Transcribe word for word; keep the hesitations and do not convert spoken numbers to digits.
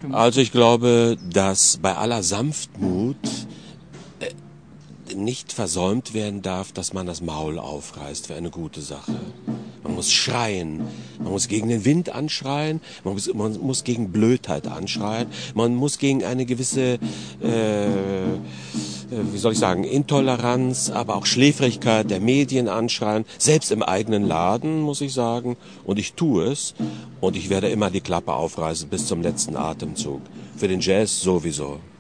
Also ich glaube, dass bei aller Sanftmut äh, nicht versäumt werden darf, dass man das Maul aufreißt für eine gute Sache. Man muss schreien, man muss gegen den Wind anschreien, man muss, man muss gegen Blödheit anschreien, man muss gegen eine gewisse, äh, wie soll ich sagen, Intoleranz, aber auch Schläfrigkeit der Medien anschreien, selbst im eigenen Laden, muss ich sagen. Und ich tue es und ich werde immer die Klappe aufreißen bis zum letzten Atemzug. Für den Jazz sowieso.